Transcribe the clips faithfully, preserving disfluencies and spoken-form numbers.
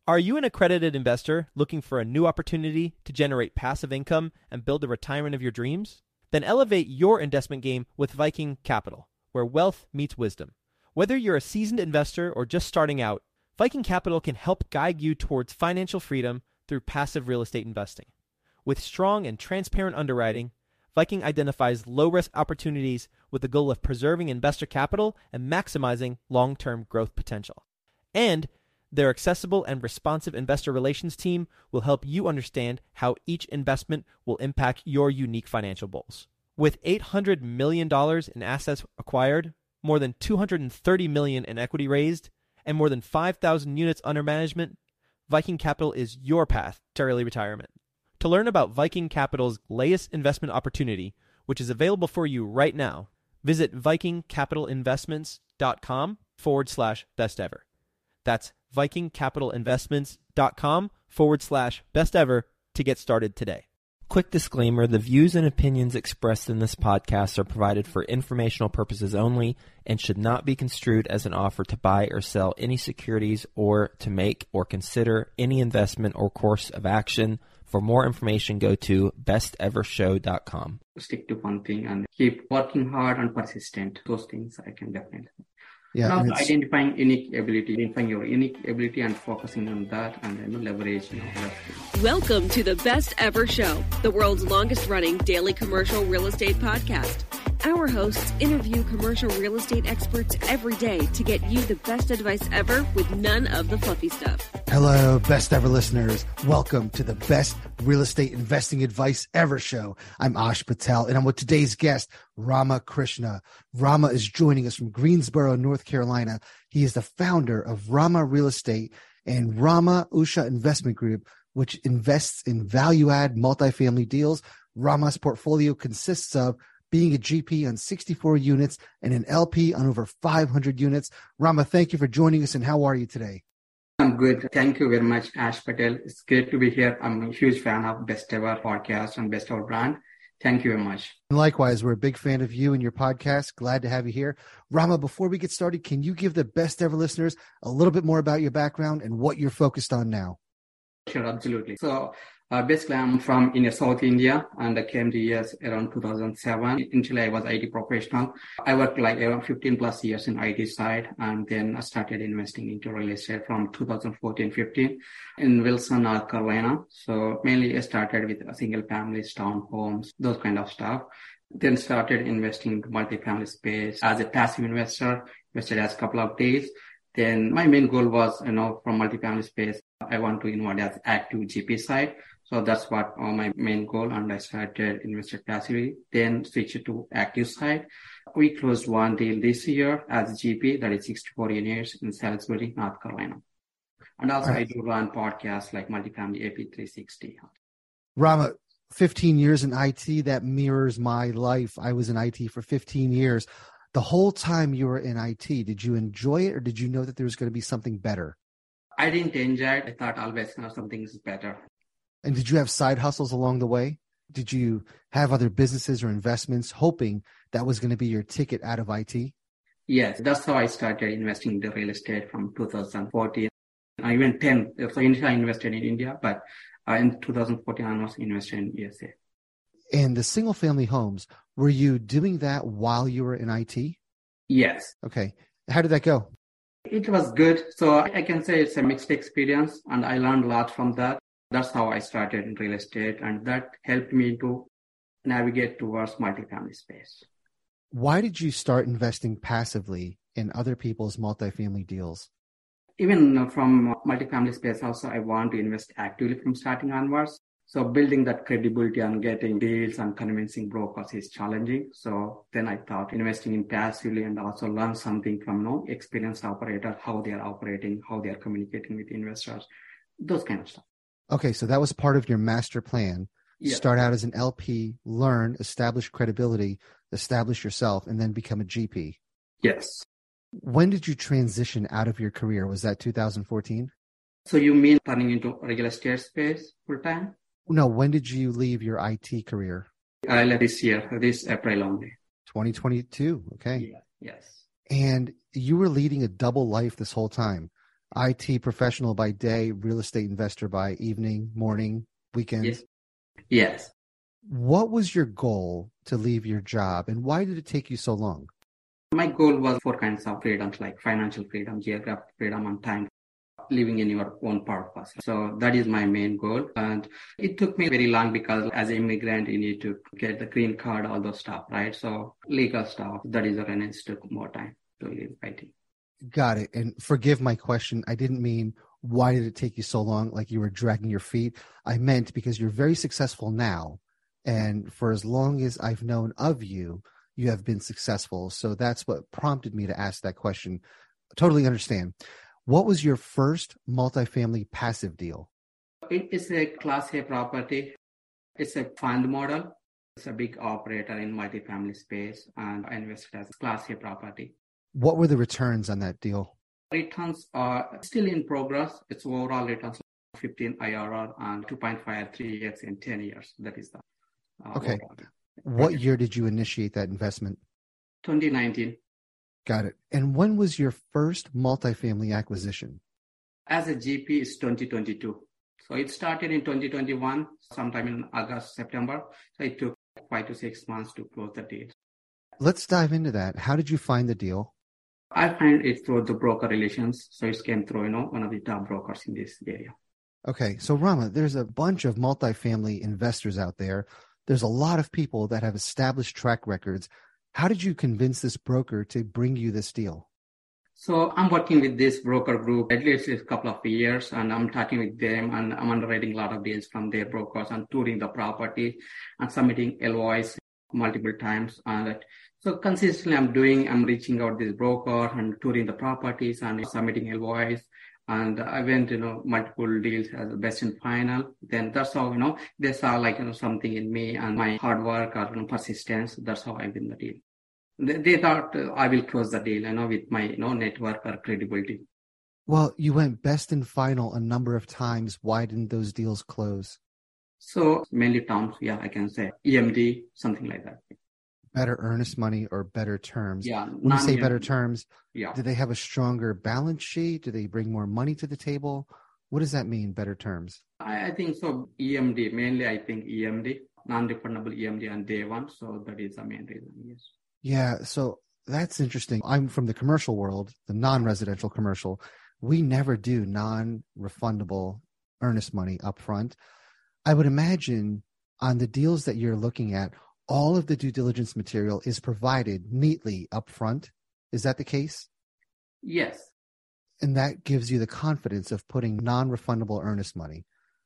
Are you an accredited investor looking for a new opportunity to generate passive income and build the retirement of your dreams? Then elevate your investment game with Viking Capital, where wealth meets wisdom. Whether you're a seasoned investor or just starting out, Viking Capital can help guide you towards financial freedom through passive real estate investing. With strong and transparent underwriting, Viking identifies low-risk opportunities with the goal of preserving investor capital and maximizing long-term growth potential. And their accessible and responsive investor relations team will help you understand how each investment will impact your unique financial goals. With eight hundred million dollars in assets acquired, more than two hundred thirty million dollars in equity raised, and more than five thousand units under management, Viking Capital is your path to early retirement. To learn about Viking Capital's latest investment opportunity, which is available for you right now, visit vikingcapitalinvestments.com forward slash best ever. That's vikingcapitalinvestments.com forward slash best ever to get started today. Quick disclaimer, the views and opinions expressed in this podcast are provided for informational purposes only and should not be construed as an offer to buy or sell any securities or to make or consider any investment or course of action. For more information, go to best ever show dot com. Stick to one thing and keep working hard and persistent. Those things I can definitely. Yeah, and also identifying unique ability, identifying your unique ability and focusing on that and then leverage. You know, Welcome to the Best Ever Show, the world's longest running daily commercial real estate podcast. Our hosts interview commercial real estate experts every day to get you the best advice ever with none of the fluffy stuff. Hello, Best Ever listeners. Welcome to the Best Real Estate Investing Advice Ever Show. I'm Ash Patel, and I'm with today's guest, Rama Krishna. Rama is joining us from Greensboro, North Carolina. He is the founder of Rama Real Estate and Rama Usha Investment Group, which invests in value-add multifamily deals. Rama's portfolio consists of being a G P on sixty-four units and an L P on over five hundred units. Rama, thank you for joining us, and how are you today? I'm good. Thank you very much, Ash Patel. It's great to be here. I'm a huge fan of Best Ever podcast and Best Ever brand. Thank you very much. Likewise, we're a big fan of you and your podcast. Glad to have you here. Rama, before we get started, can you give the Best Ever listeners a little bit more about your background and what you're focused on now? Sure, absolutely. So uh, basically, I'm from in South India, and I came to U S around two thousand seven. Initially, I was I T professional. I worked like around fifteen plus years in I T side, and then I started investing into real estate from two thousand fourteen fifteen in Wilson, North Carolina. So mainly I started with single families, townhomes, those kind of stuff. Then started investing into multifamily space as a passive investor, invested as a couple of days. Then my main goal was, you know, from multifamily space, I want to invest as active G P side. So that's what uh, my main goal. And I started invested passively, then switched to active side. We closed one deal this year as G P, that is sixty-four units in Salisbury, North Carolina. And also right. I do run podcasts like Multifamily A P three sixty. Rama, fifteen years in I T, that mirrors my life. I was in I T for fifteen years. The whole time you were in I T, did you enjoy it, or did you know that there was going to be something better? I didn't enjoy it. I thought always you know, something is better. And did you have side hustles along the way? Did you have other businesses or investments hoping that was going to be your ticket out of I T? Yes, that's how I started investing in the real estate from two thousand fourteen. I even ten. So initially I invested in India, but uh, in two thousand fourteen I was invested in U S A. And the single family homes, were you doing that while you were in I T? Yes. Okay. How did that go? It was good. So I can say it's a mixed experience, and I learned a lot from that. That's how I started in real estate, and that helped me to navigate towards multifamily space. Why did you start investing passively in other people's multifamily deals? Even from multifamily space also, I want to invest actively from starting onwards. So building that credibility and getting deals and convincing brokers is challenging. So then I thought investing in passively and also learn something from no experienced operator, how they are operating, how they are communicating with investors, those kind of stuff. Okay, so that was part of your master plan. Yeah. Start out as an L P, learn, establish credibility, establish yourself, and then become a G P. Yes. When did you transition out of your career? Was that two thousand fourteen? So you mean turning into real estate space full time? No, when did you leave your I T career? I left this year, this April only. twenty twenty-two, okay. Yeah, yes. And you were leading a double life this whole time. I T professional by day, real estate investor by evening, morning, weekends. Yes. Yes. What was your goal to leave your job, and why did it take you so long? My goal was four kinds of freedoms, like financial freedom, geographic freedom, and time, living in your own purpose. So that is my main goal. And it took me very long because as an immigrant, you need to get the green card, all those stuff, right? So legal stuff, that is when it took more time to leave I T. Got it. And forgive my question. I didn't mean why did it take you so long, like you were dragging your feet. I meant because you're very successful now. And for as long as I've known of you, you have been successful. So that's what prompted me to ask that question. Totally understand. What was your first multifamily passive deal? It is a Class A property. It's a fund model. It's a big operator in multifamily space, and I invested as Class A property. What were the returns on that deal? Returns are still in progress. It's overall returns of fifteen I R R and two point five three x in ten years. That is the uh, okay. Overall. What year did you initiate that investment? twenty nineteen. Got it. And when was your first multifamily acquisition? As a G P, it's twenty twenty-two. So it started in twenty twenty-one, sometime in August, September. So it took five to six months to close the deal. Let's dive into that. How did you find the deal? I find it through the broker relations. So it came through, you know, one of the top brokers in this area. Okay. So Rama, there's a bunch of multifamily investors out there. There's a lot of people that have established track records. How did you convince this broker to bring you this deal? So I'm working with this broker group at least a couple of years, and I'm talking with them, and I'm underwriting a lot of deals from their brokers and touring the property and submitting L O Is multiple times. And so consistently I'm doing, I'm reaching out this broker and touring the properties and submitting L O Is. And I went, you know, multiple deals as best in final. Then that's how, you know, they saw like, you know, something in me and my hard work or, you know, persistence. That's how I win the deal. They, they thought uh, I will close the deal, you know, with my, you know, network or credibility. Well, you went best in final a number of times. Why didn't those deals close? So mainly terms, yeah, I can say E M D, something like that. Better earnest money or better terms? Yeah. When you say better terms, yeah. Do they have a stronger balance sheet? Do they bring more money to the table? What does that mean, better terms? I, I think so. E M D, mainly I think E M D, non-refundable E M D on day one. So that is the main reason, yes. Yeah, so that's interesting. I'm from the commercial world, the non-residential commercial. We never do non-refundable earnest money up front. I would imagine on the deals that you're looking at, all of the due diligence material is provided neatly up front. Is that the case? Yes. And that gives you the confidence of putting non-refundable earnest money.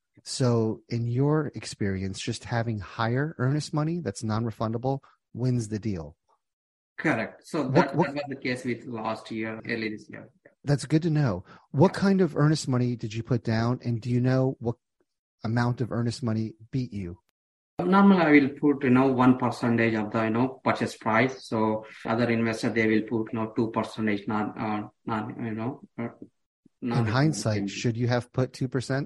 So in your experience, just having higher earnest money that's non-refundable wins the deal. Correct. So What- that, what- that was the case with last year, early this year. That's good to know. What kind of earnest money did you put down? And do you know what amount of earnest money beat you? Normally, I will put, you know, one percentage of the, you know, purchase price. So other investor, they will put, you know, two percentage, not, uh, not, you know. Uh, non- In hindsight, should you have put two percent?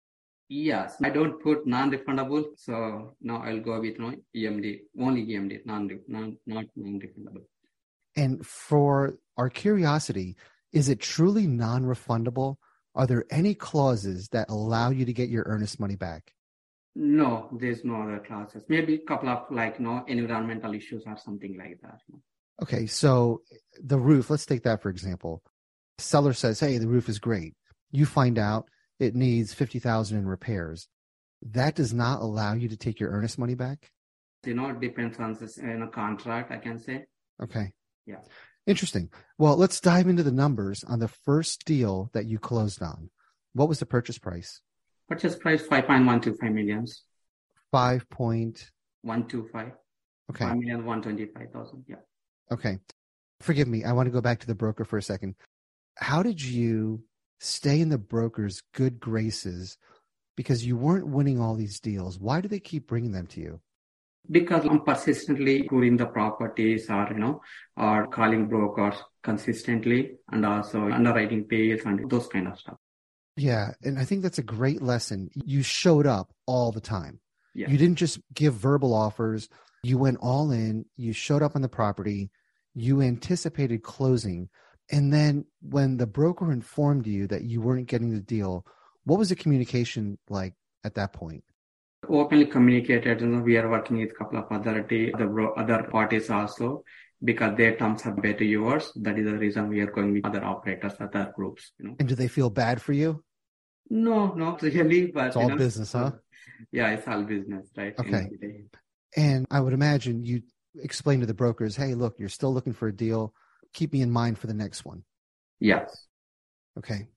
Yes, I don't put non-refundable. So now I'll go with, you know, E M D, only E M D, non, non, not non-refundable. And for our curiosity, is it truly non-refundable? Are there any clauses that allow you to get your earnest money back? No, there's no other clauses. Maybe a couple of like, you know, environmental issues or something like that. Okay, so the roof, let's take that for example. Seller says, hey, the roof is great. You find out it needs fifty thousand dollars in repairs. That does not allow you to take your earnest money back? You know, it depends on this, you know, contract, I can say. Okay. Yeah. Interesting. Well, let's dive into the numbers on the first deal that you closed on. What was the purchase price? Purchase price five point one two five millions. Five point one two five. Okay. Five million one twenty five thousand. Yeah. Okay. Forgive me. I want to go back to the broker for a second. How did you stay in the broker's good graces? Because you weren't winning all these deals. Why do they keep bringing them to you? Because I'm persistently touring the properties or, you know, or calling brokers consistently and also underwriting deals and those kind of stuff. Yeah. And I think that's a great lesson. You showed up all the time. Yeah. You didn't just give verbal offers. You went all in. You showed up on the property. You anticipated closing. And then when the broker informed you that you weren't getting the deal, what was the communication like at that point? Openly communicated, you know, we are working with a couple of other, the other parties also, because their terms are better yours. That is the reason we are going with other operators, other groups. You know. And do they feel bad for you? No, not really. But it's all you know, business, huh? Yeah, it's all business, right? Okay. And I would imagine you explain to the brokers, hey, look, you're still looking for a deal. Keep me in mind for the next one. Yes. Okay.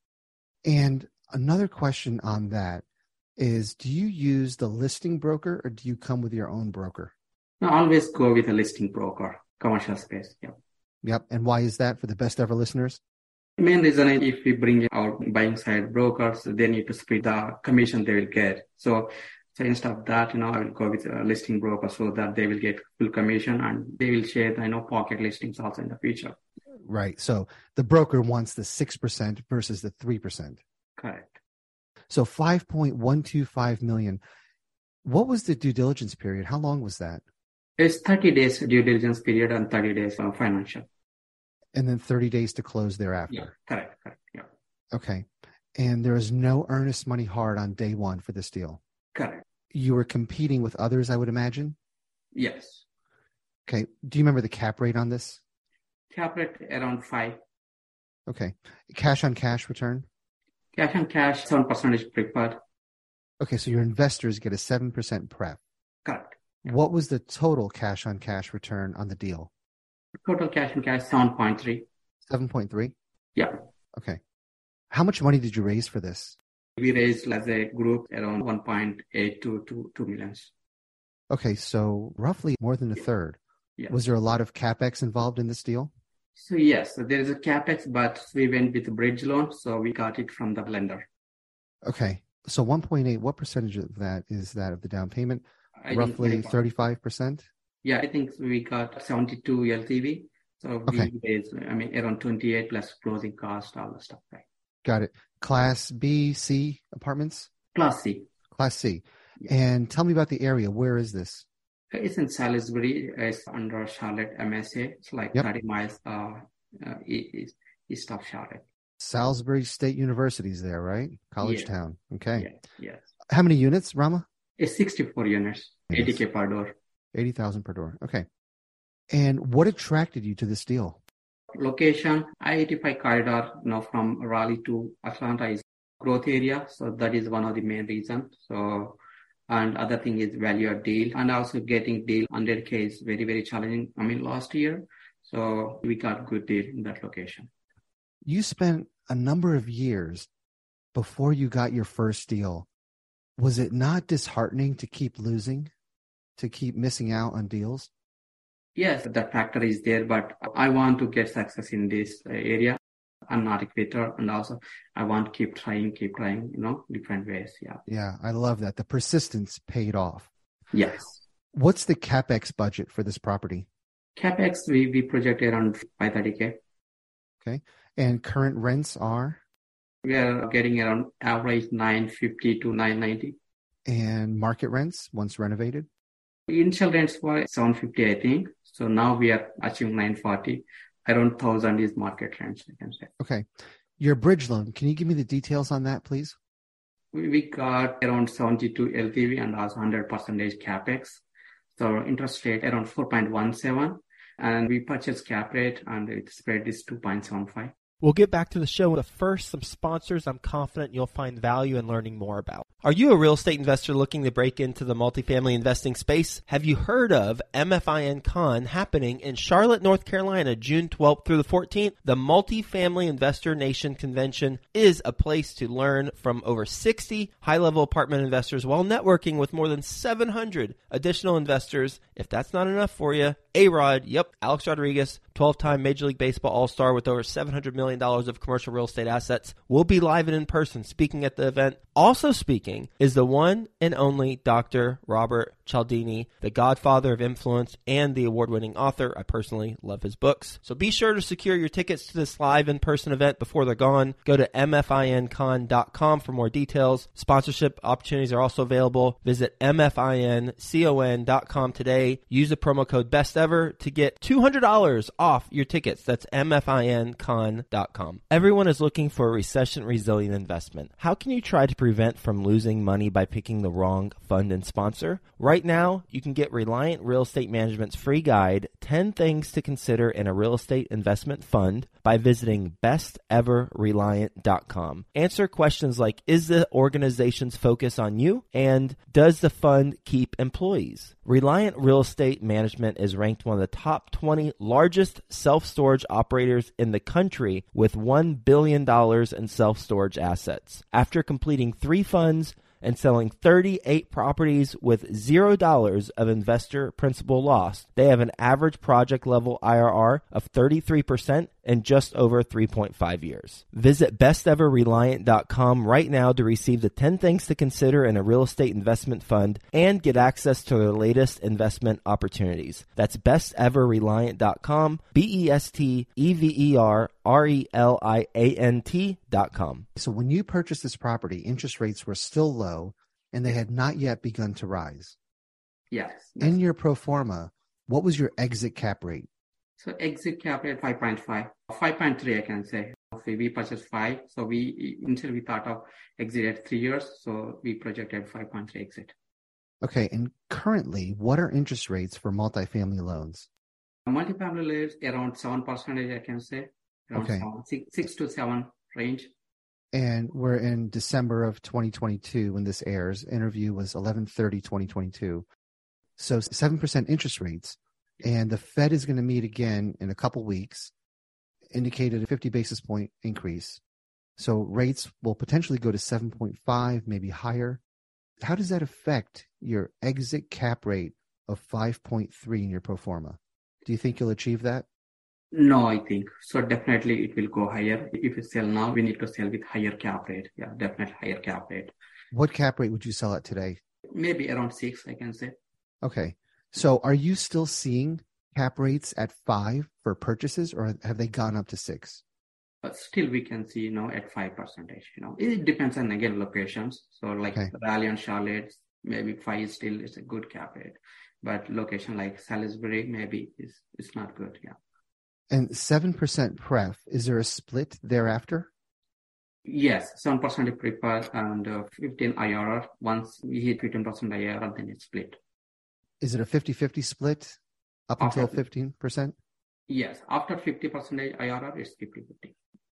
And another question on that is, do you use the listing broker or do you come with your own broker? No, always go with a listing broker, commercial space. Yep. Yep. And why is that for the best ever listeners? The main reason is if we bring our buying side brokers, they need to split the commission they will get. So, so instead of that, you know, I will go with a listing broker so that they will get full commission and they will share the, you know, pocket listings also in the future. Right. So the broker wants the six percent versus the three percent. Correct. So five point one two five million. What was the due diligence period? How long was that? It's thirty days due diligence period and thirty days of financial. And then thirty days to close thereafter. Yeah, correct, correct. Yeah. Okay. And there is no earnest money hard on day one for this deal. Correct. You were competing with others, I would imagine? Yes. Okay. Do you remember the cap rate on this? Cap rate around five. Okay. Cash on cash return? Cash on cash, seven percent is preferred. Okay, so your investors get a seven percent pref. Correct. What was the total cash on cash return on the deal? Total cash on cash, seven point three. seven point three? Yeah. Okay. How much money did you raise for this? We raised as a group around one point eight to two millions. Okay, so roughly more than a third. Yeah. Was there a lot of CapEx involved in this deal? So yes, so there is a CapEx, but we went with a bridge loan, so we got it from the lender. Okay, so one point eight, what percentage of that is that of the down payment? I Roughly thirty-five percent? Yeah, I think we got seventy-two L T V. So okay. we raised, I mean, around twenty-eight plus closing cost, all the stuff, right? Got it. Class B, C apartments? Class C. Class C. Yeah. And tell me about the area. Where is this? It's in Salisbury. It's under Charlotte M S A. It's like yep. thirty miles uh, uh, east, east of Charlotte. Salisbury State University's there, right? College yes. Town. Okay. Yes. yes. How many units, Rama? It's sixty-four units, yes. eighty K per door. eighty thousand per door. Okay. And what attracted you to this deal? Location, I eighty-five corridor, you know, from Raleigh to Atlanta is growth area. So that is one of the main reasons. So, and other thing is value add deal, and also getting deal one hundred K is very, very challenging. I mean, last year. So we got good deal in that location. You spent a number of years before you got your first deal. Was it not disheartening to keep losing, to keep missing out on deals? Yes, that factor is there, but I want to get success in this area. I'm not a quitter, and also I want to keep trying, keep trying, you know, different ways. Yeah. Yeah, I love that. The persistence paid off. Yes. What's the CapEx budget for this property? CapEx, we, we project around five thirty K. Okay. And current rents are? We are getting around average nine fifty to nine ninety. And market rents once renovated? Initial rents were seven fifty, I think. So now we are achieving nine forty. Around one thousand is market rents, I can say. Okay. Your bridge loan, can you give me the details on that, please? We, we got around seventy-two L T V and also one hundred percent CapEx. So interest rate around four point one seven. And we purchased cap rate and its spread is two point seven five. We'll get back to the show, but first, some sponsors I'm confident you'll find value in learning more about. Are you a real estate investor looking to break into the multifamily investing space? Have you heard of M F I N Con happening in Charlotte, North Carolina, June twelfth through the fourteenth? The Multifamily Investor Nation Convention is a place to learn from over sixty high-level apartment investors while networking with more than seven hundred additional investors. If that's not enough for you, A-Rod, yep, Alex Rodriguez, twelve-time Major League Baseball All-Star with over seven hundred million dollars of commercial real estate assets, will be live and in person speaking at the event. Also speaking is the one and only Doctor Robert Cialdini, the godfather of influence and the award-winning author. I personally love his books. So be sure to secure your tickets to this live in-person event before they're gone. Go to M F I N con dot com for more details. Sponsorship opportunities are also available. Visit M F I N con dot com today. Use the promo code BEST Ever to get two hundred dollars off your tickets. That's M F I N con dot com. Everyone is looking for a recession-resilient investment. How can you try to prevent from losing money by picking the wrong fund and sponsor? Right now, you can get Reliant Real Estate Management's free guide, ten Things to Consider in a Real Estate Investment Fund, by visiting best ever reliant dot com. Answer questions like, is the organization's focus on you? And does the fund keep employees? Reliant Real Estate Management is ranked one of the top twenty largest self-storage operators in the country with one billion dollars in self-storage assets. After completing three funds and selling thirty-eight properties with zero dollars of investor principal loss, they have an average project level I R R of thirty-three percent in just over three point five years. Visit best ever reliant dot com right now to receive the ten things to consider in a real estate investment fund and get access to their latest investment opportunities. That's best ever reliant dot com, B E S T E V E R R E L I A N T dot com. So when you purchased this property, interest rates were still low and they had not yet begun to rise. Yes. In your pro forma, what was your exit cap rate? So exit cap rate five point five, five point three I can say. So we purchased five. So we initially we thought of exit at three years. So we projected five point three exit. Okay. And currently, what are interest rates for multifamily loans? Multifamily lives around seven percent, I can say. Around Okay. seven, six, six to seven range. And we're in December of twenty twenty-two when this airs. Interview was eleven thirty twenty twenty-two. So seven percent interest rates. And the Fed is going to meet again in a couple weeks, indicated a fifty basis point increase. So rates will potentially go to seven point five, maybe higher. How does that affect your exit cap rate of five point three in your pro forma? Do you think you'll achieve that? No, I think. So definitely it will go higher. If you sell now, we need to sell with higher cap rate. Yeah, definitely higher cap rate. What cap rate would you sell at today? Maybe around six, I can say. Okay. So are you still seeing cap rates at five for purchases, or have they gone up to six? But still we can see, you know, at five percentage, you know, it depends on, again, locations. So like Okay. Raleigh and Charlotte, maybe five still is a good cap rate. But location like Salisbury, maybe is it's not good. Yeah. And seven percent pref, is there a split thereafter? Yes, seven percent preferred and uh, fifteen I R R. Once we hit fifteen percent I R R, then it's split. Is it a fifty-fifty split up After- until fifteen percent? Yes, after fifty percent I R R, it's fifty-fifty.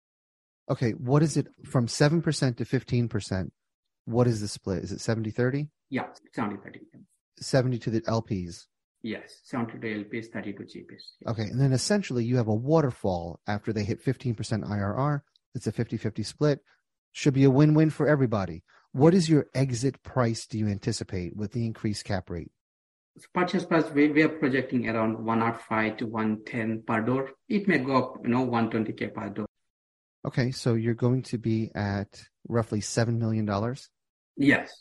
Okay, what is it from seven percent to fifteen percent? What is the split? Is it seventy thirty? Yeah, seventy thirty. seventy to the L Ps. Yes, seventy to L Ps, thirty to G Ps. Yes. Okay, and then essentially you have a waterfall after they hit fifteen percent I R R. It's a fifty-fifty split. Should be a win-win for everybody. What is your exit price do you anticipate with the increased cap rate? So purchase price, we, we are projecting around one oh five to one ten per door. It may go up, you know, one twenty K per door. Okay, so you're going to be at roughly seven million dollars? Yes.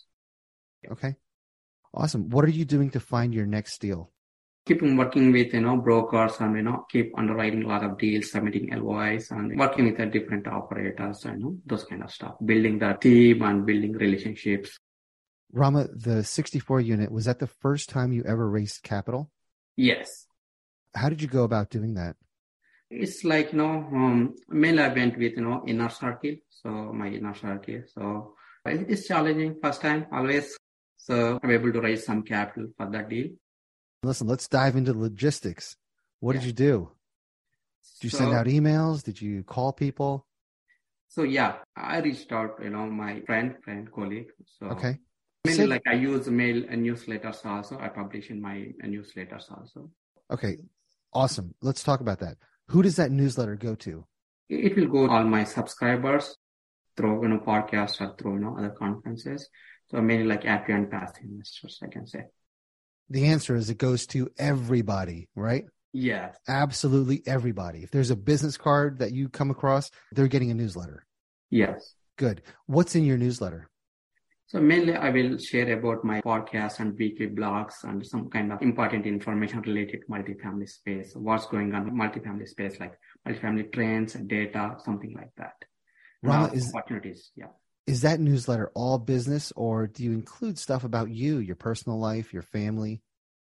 Okay, awesome. What are you doing to find your next deal? Keeping working with, you know, brokers and, you know, keep underwriting a lot of deals, submitting L O Is and working with the different operators and, you know, those kind of stuff. Building the team and building relationships. Rama, the sixty-four unit, was that the first time you ever raised capital? Yes. How did you go about doing that? It's like, you know, um, mainly I went with, you know, inner circle. So my inner circle. So it's challenging first time always. So I'm able to raise some capital for that deal. Listen, let's dive into logistics. What did Yeah. you do? Did you So- send out emails? Did you call people? So yeah, I reached out, you know, my friend, friend, colleague. So Okay. mainly Say- like I use mail and newsletters also. I publish in my uh, newsletters also. Okay. Awesome. Let's talk about that. Who does that newsletter go to? It will go to all my subscribers through, you know, podcasts or through, you know, other conferences. So mainly like active and passive investors, I can say. The answer is it goes to everybody, right? Yes. Absolutely everybody. If there's a business card that you come across, they're getting a newsletter. Yes. Good. What's in your newsletter? So mainly I will share about my podcast and weekly blogs and some kind of important information related to multifamily space, what's going on in multifamily space, like multifamily trends, data, something like that. Rama, Now, is, opportunities. Yeah. is that newsletter all business, or do you include stuff about you, your personal life, your family?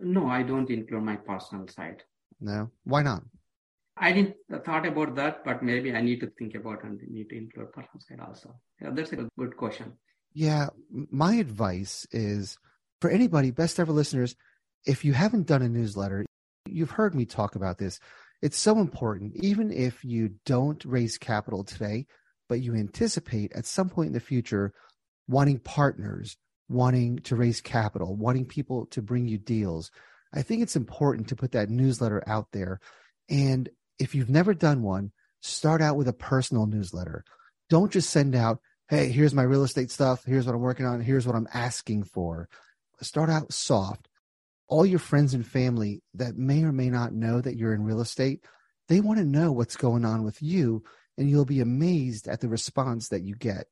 No, I don't include my personal side. No? Why not? I didn't thought about that, but maybe I need to think about and need to include personal side also. Yeah, that's a good question. Yeah, my advice is for anybody, best ever listeners, if you haven't done a newsletter, you've heard me talk about this. It's so important, even if you don't raise capital today, but you anticipate at some point in the future wanting partners, wanting to raise capital, wanting people to bring you deals. I think it's important to put that newsletter out there. And if you've never done one, start out with a personal newsletter. Don't just send out, hey, here's my real estate stuff. Here's what I'm working on. Here's what I'm asking for. Start out soft. All your friends and family that may or may not know that you're in real estate, they want to know what's going on with you, and you'll be amazed at the response that you get.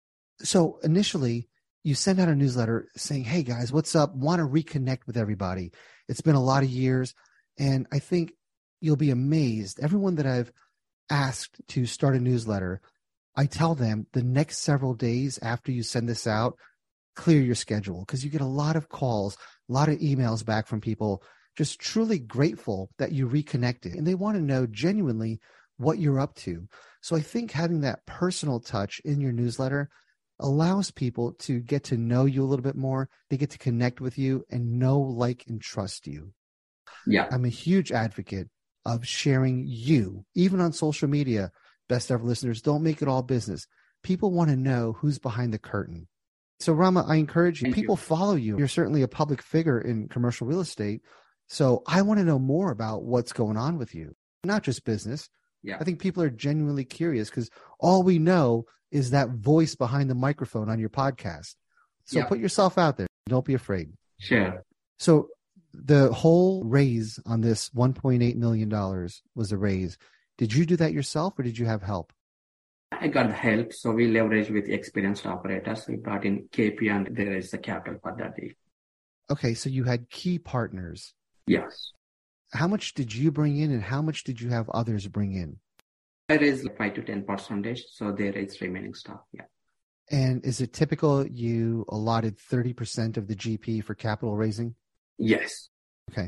So initially, you send out a newsletter saying, hey guys, what's up? Want to reconnect with everybody. It's been a lot of years, and I think you'll be amazed. Everyone that I've asked to start a newsletter, I tell them the next several days after you send this out, clear your schedule, because you get a lot of calls, a lot of emails back from people just truly grateful that you reconnected, and they want to know genuinely what you're up to. So I think having that personal touch in your newsletter allows people to get to know you a little bit more. They get to connect with you and know, like, and trust you. Yeah. I'm a huge advocate of sharing you, even on social media. Best ever listeners, don't make it all business. People want to know who's behind the curtain. So Rama, I encourage you, Thank people you. follow you. You're certainly a public figure in commercial real estate. So I want to know more about what's going on with you, not just business. Yeah. I think people are genuinely curious because all we know is that voice behind the microphone on your podcast. So Yeah. put yourself out there. Don't be afraid. Sure. So the whole raise on this one point eight million dollars was a raise. Did you do that yourself or did you have help? I got the help. So we leveraged with experienced operators. We brought in K P and there is the capital for that deal. Okay, so you had key partners. Yes. How much did you bring in and how much did you have others bring in? I raised five to ten percentage. So there is remaining stuff. Yeah. And is it typical you allotted thirty percent of the G P for capital raising? Yes. Okay.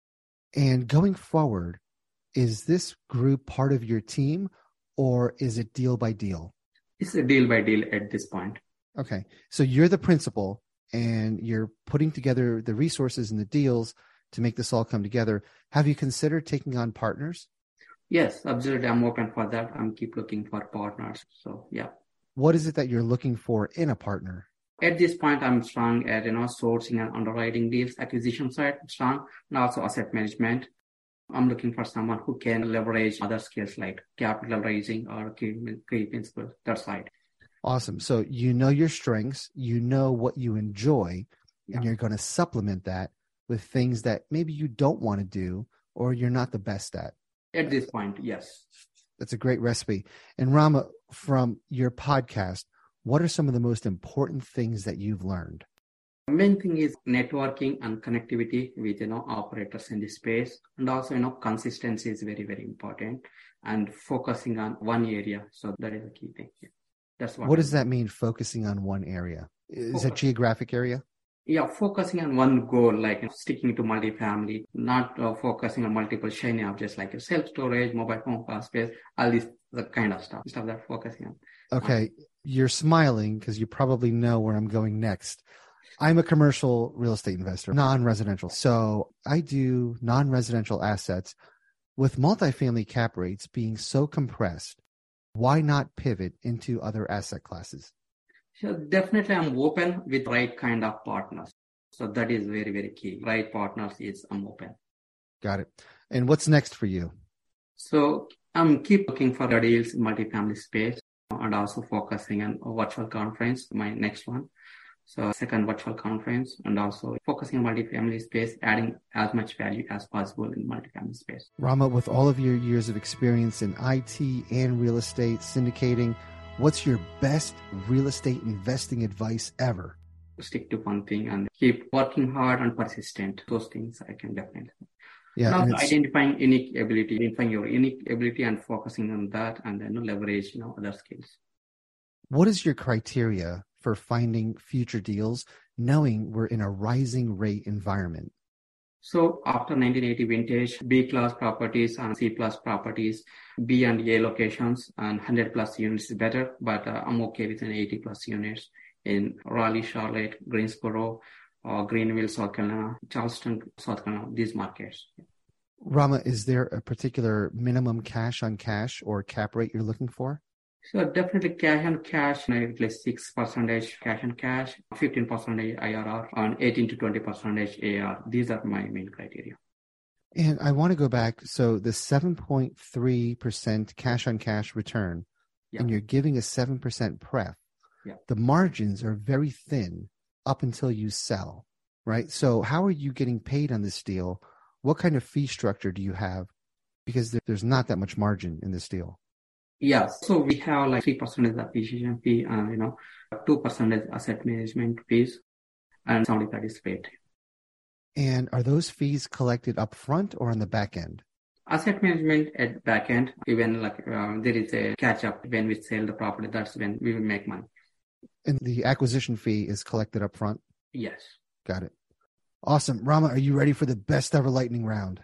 And going forward, is this group part of your team or is it deal by deal? It's a deal by deal at this point. Okay. So you're the principal and you're putting together the resources and the deals to make this all come together. Have you considered taking on partners? Yes, absolutely. I'm open for that. I'm keep looking for partners. So yeah. What is it that you're looking for in a partner? At this point, I'm strong at, you know, sourcing and underwriting deals, acquisition side, strong, and also asset management. I'm looking for someone who can leverage other skills like capital raising or key, key principles, that side. Awesome. So you know your strengths, you know what you enjoy, Yeah. and you're going to supplement that with things that maybe you don't want to do or you're not the best at. At this point, yes. That's a great recipe. And Rama, from your podcast, what are some of the most important things that you've learned? The main thing is networking and connectivity with, you know, operators in the space. And also, you know, consistency is very, very important and focusing on one area. So that is the key thing. Yeah. That's what. What I does that mean, focusing on one area? Is Focus. it geographic area? Yeah, focusing on one goal, like, you know, sticking to multifamily, not uh, focusing on multiple shiny objects like self-storage, mobile home park space, all this the kind of stuff. Stuff that focusing on. Okay. You're smiling because you probably know where I'm going next. I'm a commercial real estate investor, non-residential. So I do non-residential assets with multifamily cap rates being so compressed. Why not pivot into other asset classes? So definitely I'm open with right kind of partners. So that is very, very key. Right partners is I'm open. Got it. And what's next for you? So I'm keep looking for the deals in multifamily space and also focusing on a virtual conference, my next one. So second virtual conference and also focusing on multifamily space, adding as much value as possible in multifamily space. Rama, with all of your years of experience in I T and real estate syndicating, what's your best real estate investing advice ever? Stick to one thing and keep working hard and persistent. Those things I can definitely. Yeah, And and also it's- identifying unique ability, identifying your unique ability and focusing on that and then leverage, you know, other skills. What is your criteria for finding future deals, knowing we're in a rising rate environment? So after nineteen eighty vintage, B class properties and C plus properties, B and A locations and one hundred plus units is better, but uh, I'm okay with an eighty plus units in Raleigh, Charlotte, Greensboro, or Greenville, South Carolina, Charleston, South Carolina, these markets. Rama, is there a particular minimum cash on cash or cap rate you're looking for? So definitely cash on cash, at least six percentage cash on cash, fifteen percentage I R R, and eighteen to twenty percentage A R. These are my main criteria. And I want to go back. So the seven point three percent cash on cash return, yeah. and you're giving a seven percent pref. Yeah. The margins are very thin up until you sell, right? So how are you getting paid on this deal? What kind of fee structure do you have? Because there, there's not that much margin in this deal. Yes. So we have like three percent is acquisition fee, and, you know, two percent is asset management fees, and seventy-third is paid. And are those fees collected up front or on the back end? Asset management at back end, even like uh, there is a catch up when we sell the property, that's when we will make money. And the acquisition fee is collected up front? Yes. Got it. Awesome. Rama, are you ready for the best ever lightning round?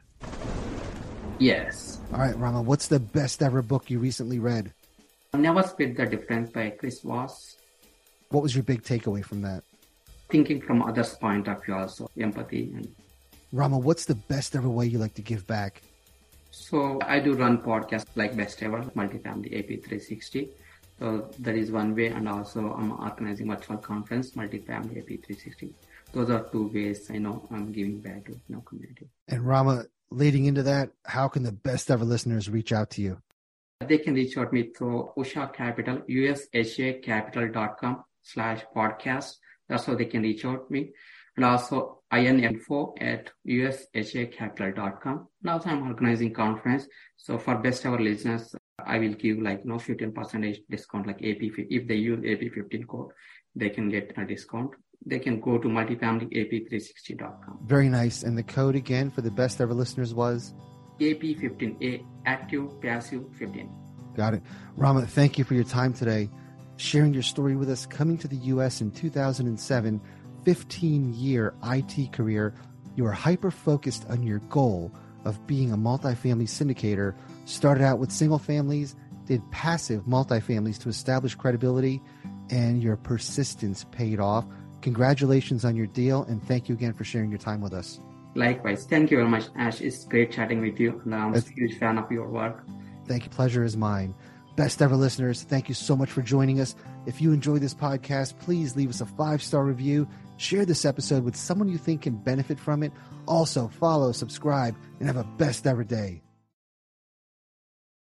Yes. All right, Rama, what's the best ever book you recently read? Never Split the Difference by Chris Voss. What was your big takeaway from that? Thinking from others' point of view also, empathy. And Rama, what's the best ever way you like to give back? So I do run podcasts like Best Ever, Multifamily A P three sixty. So that is one way, and also I'm organizing virtual conference, Multifamily A P three sixty. Those are two ways, you know, I'm giving back to, you know, community. And Rama, leading into that, how can the best ever listeners reach out to you? They can reach out me through U S H A Capital, U S H A capital dot com slash podcast. That's how they can reach out to me. And also info at U S H A capital dot com. And also I'm organizing conference. So for best ever listeners, I will give like, you know, fifteen percent discount, like A P. If they use A P fifteen code, they can get a discount. They can go to multifamily A P three sixty dot com. Very nice. And the code again for the best ever listeners was? A P fifteen, A, active, passive fifteen. Got it. Rama, thank you for your time today, sharing your story with us, coming to the U S in two thousand seven, fifteen-year I T career. You are hyper-focused on your goal of being a multifamily syndicator, started out with single families, did passive multifamilies to establish credibility, and your persistence paid off. Congratulations on your deal, and thank you again for sharing your time with us. Likewise. Thank you very much, Ash. It's great chatting with you, and I'm a huge fan of your work. Thank you. Pleasure is mine. Best ever listeners, thank you so much for joining us. If you enjoy this podcast, please leave us a five-star review. Share this episode with someone you think can benefit from it. Also, follow, subscribe, and have a best ever day.